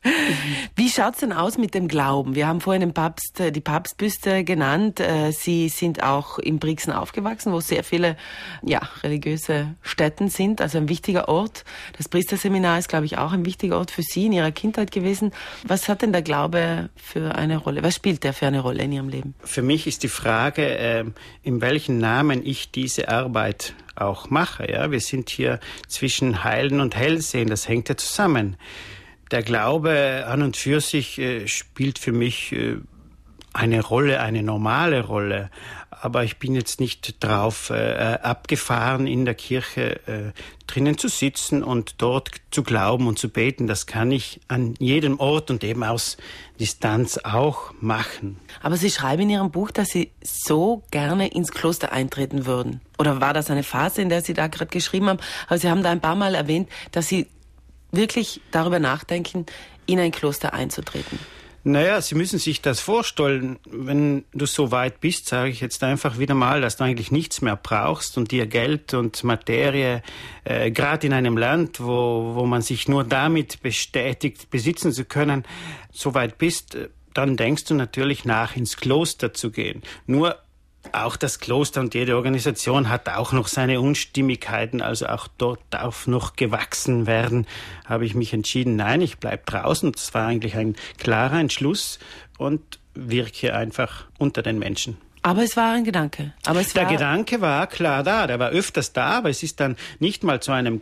Wie schaut's denn aus mit dem Glauben? Wir haben vorhin die Papstbüste genannt. Sie sind auch in Brixen aufgewachsen, wo sehr viele religiöse Stätten sind, also ein wichtiger Ort. Das Priesterseminar ist, glaube ich, auch ein wichtiger Ort für Sie in Ihrer Kindheit gewesen. Was hat denn der Glaube für eine Rolle? Was spielt der für eine Rolle in Ihrem Leben? Für mich ist die Frage, in welchem Namen ich diese Arbeit auch mache. Ja? Wir sind hier zwischen Heilen und Hellsehen, das hängt ja zusammen. Der Glaube an und für sich spielt für mich eine Rolle, eine normale Rolle. Aber ich bin jetzt nicht drauf abgefahren, in der Kirche drinnen zu sitzen und dort zu glauben und zu beten. Das kann ich an jedem Ort und eben aus Distanz auch machen. Aber Sie schreiben in Ihrem Buch, dass Sie so gerne ins Kloster eintreten würden. Oder war das eine Phase, in der Sie da gerade geschrieben haben? Aber Sie haben da ein paar Mal erwähnt, dass Sie wirklich darüber nachdenken, in ein Kloster einzutreten. Naja, Sie müssen sich das vorstellen, wenn du so weit bist, sage ich jetzt einfach wieder mal, dass du eigentlich nichts mehr brauchst und dir Geld und Materie, gerade in einem Land, wo man sich nur damit bestätigt, besitzen zu können, so weit bist, dann denkst du natürlich nach, ins Kloster zu gehen. Nur auch das Kloster und jede Organisation hat auch noch seine Unstimmigkeiten, also auch dort darf noch gewachsen werden, habe ich mich entschieden, nein, ich bleib draußen. Das war eigentlich ein klarer Entschluss und wirke einfach unter den Menschen. Aber es war ein Gedanke. Der Gedanke war klar da, der war öfters da, aber es ist dann nicht mal zu einem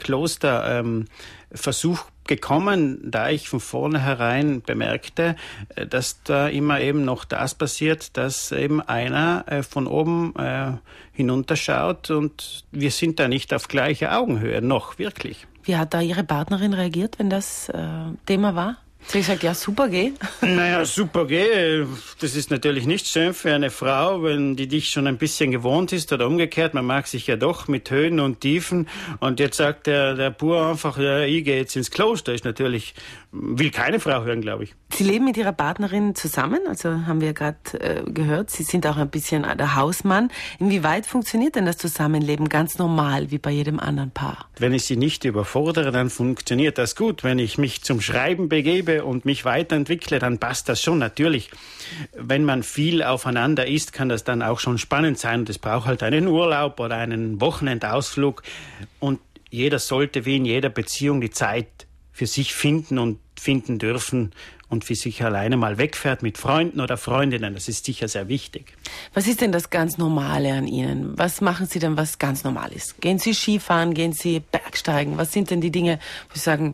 Klosterversuch gekommen, da ich von vornherein bemerkte, dass da immer eben noch das passiert, dass eben einer von oben hinunterschaut und wir sind da nicht auf gleicher Augenhöhe, noch wirklich. Wie hat da Ihre Partnerin reagiert, wenn das Thema war? Sie hat gesagt, ja, super, geh. Naja, super, geh. Das ist natürlich nicht schön für eine Frau, wenn die dich schon ein bisschen gewohnt ist oder umgekehrt. Man mag sich ja doch mit Höhen und Tiefen. Und jetzt sagt der Bur einfach, ja, ich gehe jetzt ins Kloster. Ist natürlich, will keine Frau hören, glaube ich. Sie leben mit Ihrer Partnerin zusammen, also haben wir gerade gehört. Sie sind auch ein bisschen der Hausmann. Inwieweit funktioniert denn das Zusammenleben ganz normal, wie bei jedem anderen Paar? Wenn ich sie nicht überfordere, dann funktioniert das gut. Wenn ich mich zum Schreiben begebe und mich weiterentwickle, dann passt das schon. Natürlich, wenn man viel aufeinander ist, kann das dann auch schon spannend sein. Und es braucht halt einen Urlaub oder einen Wochenendausflug. Und jeder sollte wie in jeder Beziehung die Zeit für sich finden und finden dürfen und für sich alleine mal wegfährt mit Freunden oder Freundinnen. Das ist sicher sehr wichtig. Was ist denn das ganz Normale an Ihnen? Was machen Sie denn, was ganz normal ist? Gehen Sie Skifahren? Gehen Sie Bergsteigen? Was sind denn die Dinge, wo Sie sagen,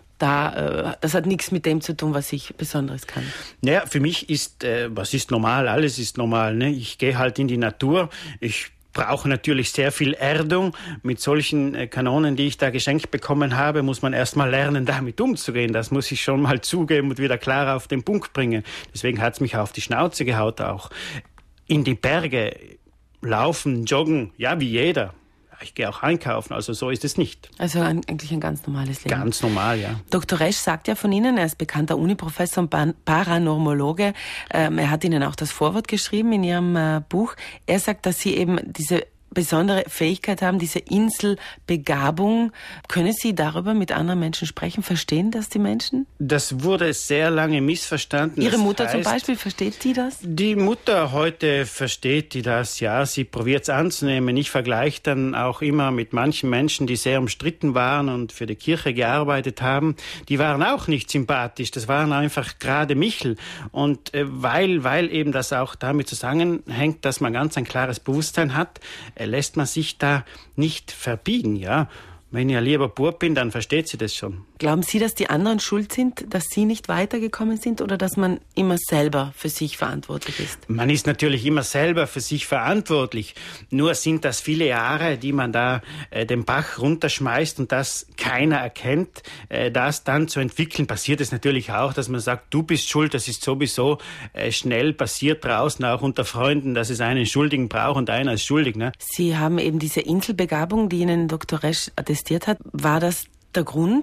das hat nichts mit dem zu tun, was ich Besonderes kann? Naja, für mich ist, was ist normal? Alles ist normal. Ne? Ich gehe halt in die Natur. Ich brauche natürlich sehr viel Erdung. Mit solchen Kanonen, die ich da geschenkt bekommen habe, muss man erst mal lernen, damit umzugehen. Das muss ich schon mal zugeben und wieder klar auf den Punkt bringen. Deswegen hat es mich auf die Schnauze gehaut auch. In die Berge laufen, joggen, ja, wie jeder. Ich gehe auch einkaufen, also so ist es nicht. Also eigentlich ein ganz normales Leben. Ganz normal, ja. Dr. Resch sagt ja von Ihnen, er ist bekannter Uniprofessor und Paranormologe. Er hat Ihnen auch das Vorwort geschrieben in Ihrem Buch. Er sagt, dass Sie eben diese besondere Fähigkeit haben, diese Inselbegabung. Können Sie darüber mit anderen Menschen sprechen? Verstehen das die Menschen? Das wurde sehr lange missverstanden. Ihre Mutter zum Beispiel, versteht die das? Die Mutter heute versteht die das, ja. Sie probiert es anzunehmen. Ich vergleiche dann auch immer mit manchen Menschen, die sehr umstritten waren und für die Kirche gearbeitet haben. Die waren auch nicht sympathisch. Das waren einfach gerade Michel. Und weil eben das auch damit zusammenhängt, dass man ganz ein klares Bewusstsein hat, lässt man sich da nicht verbiegen, ja. Wenn ich ein lieber Bub bin, dann versteht sie das schon. Glauben Sie, dass die anderen schuld sind, dass Sie nicht weitergekommen sind oder dass man immer selber für sich verantwortlich ist? Man ist natürlich immer selber für sich verantwortlich. Nur sind das viele Jahre, die man da den Bach runterschmeißt und das keiner erkennt. Das dann zu entwickeln, passiert es natürlich auch, dass man sagt, du bist schuld. Das ist sowieso schnell passiert draußen, auch unter Freunden, dass es einen Schuldigen braucht und einer ist schuldig. Ne? Sie haben eben diese Inselbegabung, die Ihnen Dr. Resch attestiert hat. War das der Grund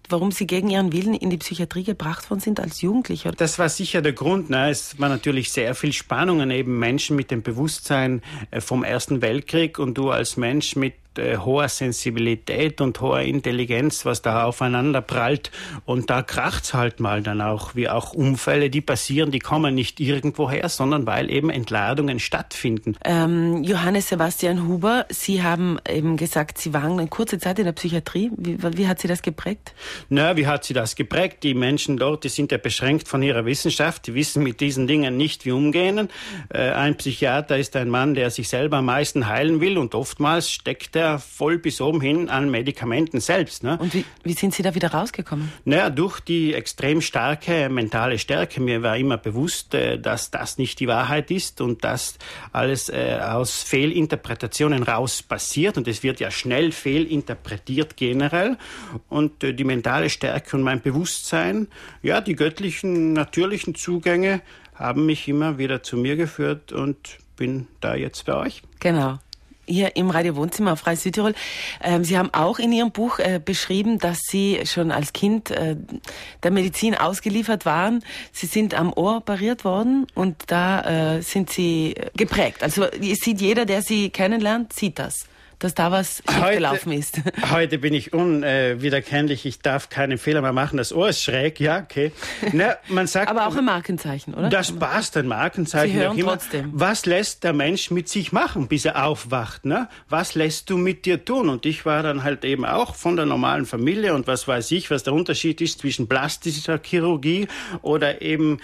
warum Sie gegen Ihren Willen in die Psychiatrie gebracht worden sind als Jugendlicher? Das war sicher der Grund. Es war natürlich sehr viel Spannungen, eben Menschen mit dem Bewusstsein vom Ersten Weltkrieg und du als Mensch mit hoher Sensibilität und hoher Intelligenz, was da aufeinander prallt. Und da kracht's halt mal dann auch, wie auch Unfälle, die passieren, die kommen nicht irgendwoher, sondern weil eben Entladungen stattfinden. Johannes Sebastian Huber, Sie haben eben gesagt, Sie waren eine kurze Zeit in der Psychiatrie. Wie hat Sie das geprägt? Wie hat sie das geprägt? Die Menschen dort, die sind ja beschränkt von ihrer Wissenschaft, die wissen mit diesen Dingen nicht, wie umgehen. Ein Psychiater ist ein Mann, der sich selber am meisten heilen will und oftmals steckt er voll bis oben hin an Medikamenten selbst. Ne? Und wie sind Sie da wieder rausgekommen? Durch die extrem starke mentale Stärke. Mir war immer bewusst, dass das nicht die Wahrheit ist und dass alles aus Fehlinterpretationen raus passiert. Und es wird ja schnell fehlinterpretiert generell. Und die mentale Stärke und mein Bewusstsein, die göttlichen, natürlichen Zugänge haben mich immer wieder zu mir geführt und bin da jetzt bei euch. Genau. Hier im Radio Wohnzimmer auf Radio Südtirol. Sie haben auch in Ihrem Buch beschrieben, dass Sie schon als Kind der Medizin ausgeliefert waren. Sie sind am Ohr operiert worden und da sind Sie geprägt. Also sieht jeder, der Sie kennenlernt, sieht das, dass da was schiefgelaufen ist. Heute bin ich unwiederkennlich. Ich darf keinen Fehler mehr machen. Das Ohr ist schräg, ja, okay. Man sagt, aber auch ein Markenzeichen, oder? Das passt, ein Markenzeichen. Sie hören trotzdem. Was lässt der Mensch mit sich machen, bis er aufwacht? Ne? Was lässt du mit dir tun? Und ich war dann halt eben auch von der normalen Familie und was weiß ich, was der Unterschied ist zwischen plastischer Chirurgie oder eben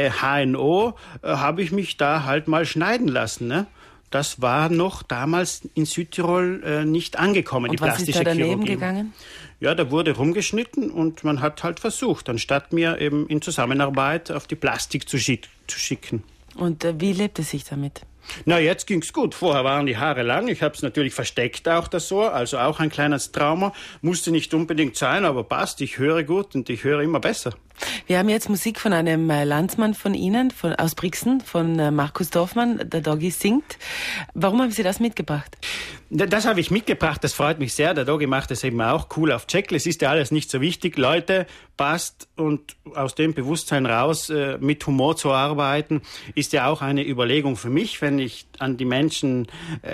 HNO, habe ich mich da halt mal schneiden lassen, ne? Das war noch damals in Südtirol nicht angekommen, die plastische Chirurgie. Und was ist da daneben gegangen? Ja, da wurde rumgeschnitten und man hat halt versucht, anstatt mir eben in Zusammenarbeit auf die Plastik zu schicken. Und wie lebt es sich damit? Jetzt ging's gut. Vorher waren die Haare lang. Ich habe es natürlich versteckt, auch das Ohr. Also auch ein kleines Trauma. Musste nicht unbedingt sein, aber passt. Ich höre gut und ich höre immer besser. Wir haben jetzt Musik von einem Landsmann von Ihnen, aus Brixen, von Markus Dorfmann, der Doggy singt. Warum haben Sie das mitgebracht? Das habe ich mitgebracht, das freut mich sehr. Der Doggy macht es eben auch cool auf Checklist. Ist ja alles nicht so wichtig. Leute, passt und aus dem Bewusstsein raus, mit Humor zu arbeiten, ist ja auch eine Überlegung für mich, wenn ich an die Menschen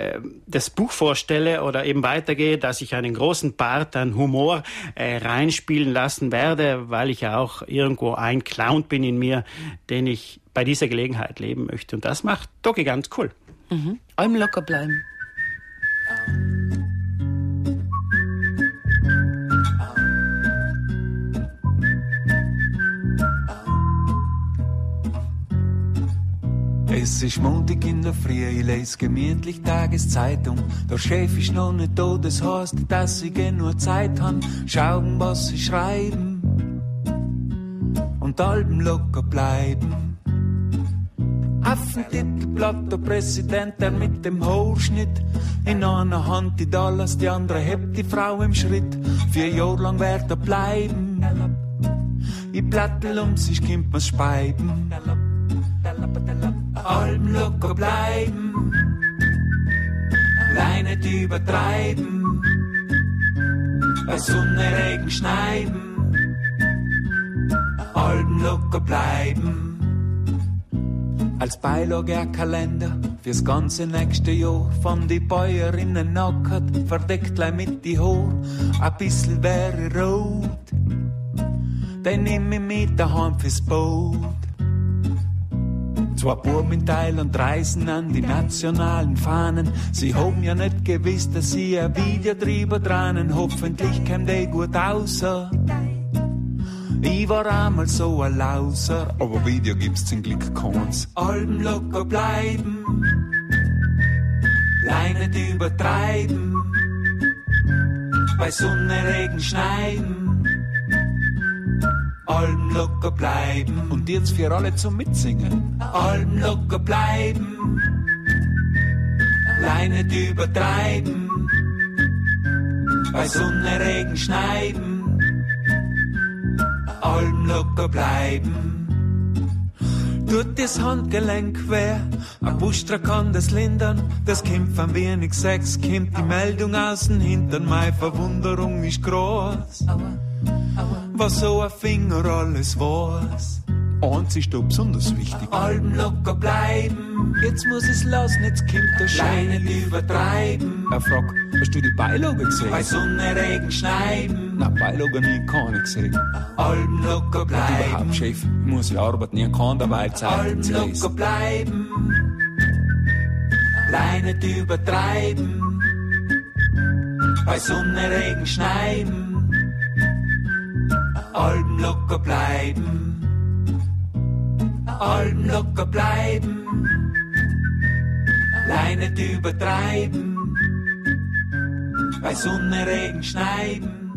das Buch vorstelle oder eben weitergehe, dass ich einen großen Part an Humor reinspielen lassen werde, weil ich ja auch irgendwo ein Clown bin in mir, den ich bei dieser Gelegenheit leben möchte. Und das macht Doggy ganz cool. Allem locker bleiben. Es ist Montag in der Früh, ich lese gemütlich Tageszeitung. Der Chef ist noch nicht da, das heißt, dass ich genug Zeit han. Schauen, was sie schreiben und allem locker bleiben. Auf dem Titelblatt der Präsident, der mit dem Haarschnitt. In einer Hand die Dallas, die andere hebt die Frau im Schritt. 4 Jahre lang wird er bleiben. Ich plattel sich, kommt mir's speiben. Allem locker bleiben, Leine nicht übertreiben, bei Sonne, Regen, Schneiden, allem locker bleiben. Als Beilage ein Kalender fürs ganze nächste Jahr, von die Bäuerinnen nackert, verdeckt gleich mit die Haar, ein bisschen wäre rot, den nimm ich mit daheim fürs Boot. 2 Buben in Thailand reisen an die nationalen Fahnen. Sie haben ja nicht gewusst, dass sie ein Video drüber dranen. Hoffentlich käm die gut außer. Ich war einmal so ein Lauser, aber Video gibt's zum Glück keins. Allem locker bleiben, Leine nicht übertreiben, bei Sonne, Regen, Schneiden. Allem locker bleiben. Und jetzt für alle zum Mitsingen. Allem locker bleiben, Leine nicht übertreiben, bei Sonne, Regen, Schneiden. Allem locker bleiben. tut das Handgelenk weh. Ein Bustra kann das lindern, das kommt von wenig Sex, kommt die Meldung aus dem Hintern, meine Verwunderung ist groß. Was so ein Finger alles weiß. Eins ist da besonders wichtig. Alben locker bleiben, jetzt muss es lassen, jetzt kommt der Schein. Nicht übertreiben. Er fragt, hast du die Beilage gesehen? Bei Sonne, Regen, Schneiden. Nein, Beilage nie, keine gesehen. Alben locker bleiben. Überhaupt, Chef, ich muss die Arbeit nie, kann dabei Zeit zu lesen. Alben locker bleiben. Leih nicht übertreiben. Bei Sonne, Regen, Schneiden. Alben locker bleiben. Alben locker bleiben, Leih nicht übertreiben, bei Sonne, Regen, Schneiden,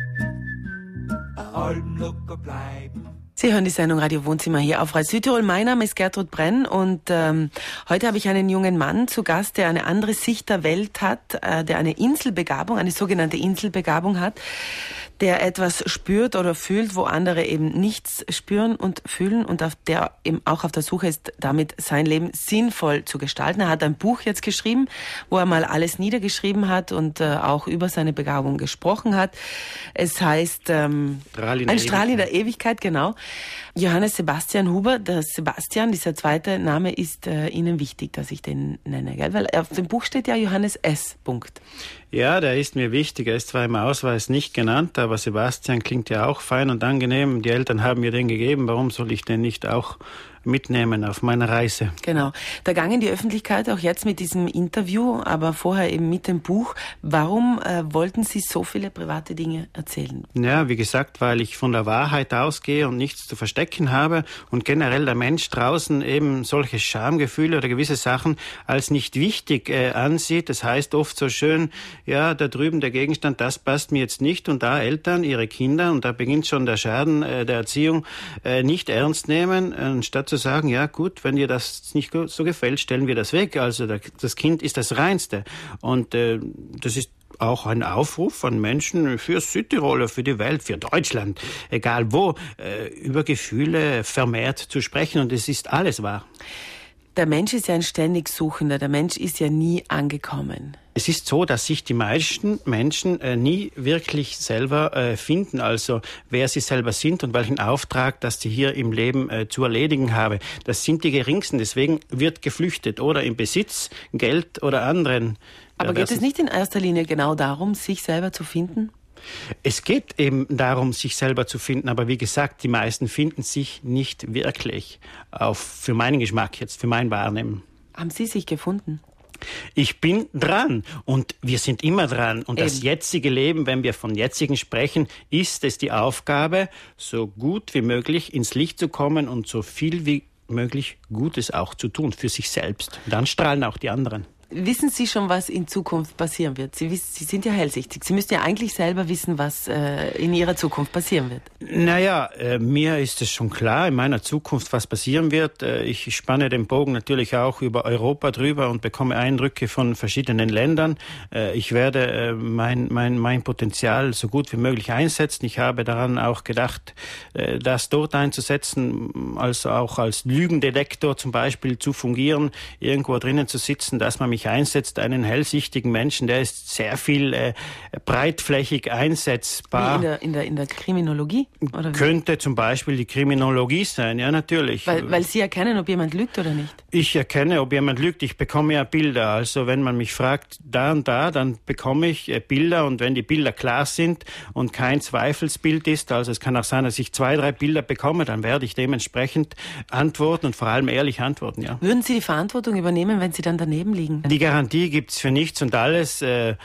Alben locker bleiben. Sie hören die Sendung Radio Wohnzimmer hier auf Radio Südtirol. Mein Name ist Gertrud Brenn und heute habe ich einen jungen Mann zu Gast, der eine andere Sicht der Welt hat, der eine Inselbegabung, eine sogenannte Inselbegabung hat, der etwas spürt oder fühlt, wo andere eben nichts spüren und fühlen und der eben auch auf der Suche ist, damit sein Leben sinnvoll zu gestalten. Er hat ein Buch jetzt geschrieben, wo er mal alles niedergeschrieben hat und auch über seine Begabung gesprochen hat. Es heißt Ein Strahl in der Ewigkeit, genau. Johannes Sebastian Huber, der Sebastian, dieser zweite Name ist Ihnen wichtig, dass ich den nenne, gell? Weil auf dem Buch steht ja Johannes S. Punkt. Ja, der ist mir wichtig. Er ist zwar im Ausweis nicht genannt, aber Sebastian klingt ja auch fein und angenehm. Die Eltern haben mir den gegeben. Warum soll ich den nicht auch mitnehmen auf meiner Reise? Genau. Da gang in die Öffentlichkeit auch jetzt mit diesem Interview, aber vorher eben mit dem Buch. Warum wollten Sie so viele private Dinge erzählen? Ja, wie gesagt, weil ich von der Wahrheit ausgehe und nichts zu verstecken habe und generell der Mensch draußen eben solche Schamgefühle oder gewisse Sachen als nicht wichtig ansieht. Das heißt oft so schön, ja, da drüben der Gegenstand, das passt mir jetzt nicht, und da Eltern ihre Kinder, und da beginnt schon der Schaden der Erziehung, nicht ernst nehmen, anstatt zu sagen, ja gut, wenn dir das nicht so gefällt, stellen wir das weg. Also das Kind ist das Reinste. Und das ist auch ein Aufruf an Menschen für Südtirol, für die Welt, für Deutschland, egal wo, über Gefühle vermehrt zu sprechen, und es ist alles wahr. Der Mensch ist ja ein ständig Suchender, der Mensch ist ja nie angekommen. Es ist so, dass sich die meisten Menschen nie wirklich selber finden, also wer sie selber sind und welchen Auftrag, das sie hier im Leben zu erledigen haben. Das sind die geringsten, deswegen wird geflüchtet oder im Besitz, Geld oder anderen. Aber geht es nicht in erster Linie genau darum, sich selber zu finden? Es geht eben darum, sich selber zu finden, aber wie gesagt, die meisten finden sich nicht wirklich, für meinen Geschmack jetzt, für mein Wahrnehmen. Haben Sie sich gefunden? Ich bin dran und wir sind immer dran. Und das jetzige Leben, wenn wir von jetzigen sprechen, ist es die Aufgabe, so gut wie möglich ins Licht zu kommen und so viel wie möglich Gutes auch zu tun für sich selbst. Dann strahlen auch die anderen. Wissen Sie schon, was in Zukunft passieren wird? Sie sind ja hellsichtig. Sie müssten ja eigentlich selber wissen, was in Ihrer Zukunft passieren wird. Naja, mir ist es schon klar, in meiner Zukunft, was passieren wird. Ich spanne den Bogen natürlich auch über Europa drüber und bekomme Eindrücke von verschiedenen Ländern. Ich werde mein Potenzial so gut wie möglich einsetzen. Ich habe daran auch gedacht, das dort einzusetzen, also auch als Lügendetektor zum Beispiel zu fungieren, irgendwo drinnen zu sitzen, dass man mich einsetzt, einen hellsichtigen Menschen, der ist sehr viel breitflächig einsetzbar. Wie in der Kriminologie? Oder Könnte zum Beispiel die Kriminologie sein, ja natürlich. Weil Sie erkennen, ob jemand lügt oder nicht? Ich erkenne, ob jemand lügt. Ich bekomme ja Bilder. Also wenn man mich fragt, da und da, dann bekomme ich Bilder, und wenn die Bilder klar sind und kein Zweifelsbild ist, also es kann auch sein, dass ich 2, 3 Bilder bekomme, dann werde ich dementsprechend antworten und vor allem ehrlich antworten, ja. Würden Sie die Verantwortung übernehmen, wenn Sie dann daneben liegen? Die Garantie gibt's für nichts und alles.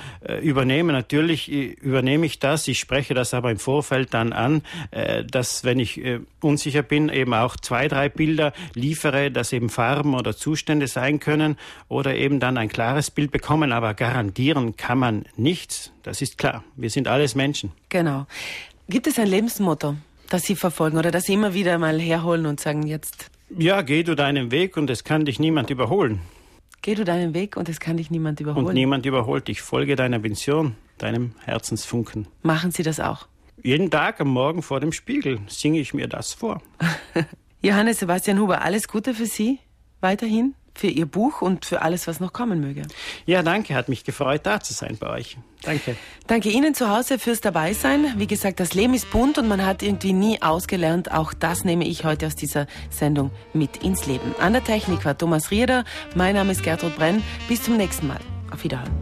Natürlich übernehme ich das. Ich spreche das aber im Vorfeld dann an, dass, wenn ich unsicher bin, eben auch 2, 3 Bilder liefere, dass eben Farben oder Zustände sein können oder eben dann ein klares Bild bekommen. Aber garantieren kann man nichts. Das ist klar. Wir sind alles Menschen. Genau. Gibt es ein Lebensmotto, das Sie verfolgen oder das Sie immer wieder mal herholen und sagen, jetzt? Ja, geh du deinen Weg und es kann dich niemand überholen. Geh du deinen Weg und es kann dich niemand überholen. Und niemand überholt dich. Folge deiner Vision, deinem Herzensfunken. Machen Sie das auch? Jeden Tag am Morgen vor dem Spiegel singe ich mir das vor. Johannes Sebastian Huber, alles Gute für Sie weiterhin, für Ihr Buch und für alles, was noch kommen möge. Ja, danke, hat mich gefreut, da zu sein bei euch. Danke. Danke Ihnen zu Hause fürs Dabeisein. Wie gesagt, das Leben ist bunt und man hat irgendwie nie ausgelernt. Auch das nehme ich heute aus dieser Sendung mit ins Leben. An der Technik war Thomas Rieder. Mein Name ist Gertrud Brenn. Bis zum nächsten Mal. Auf Wiederhören.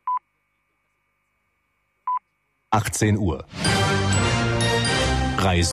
Uhr.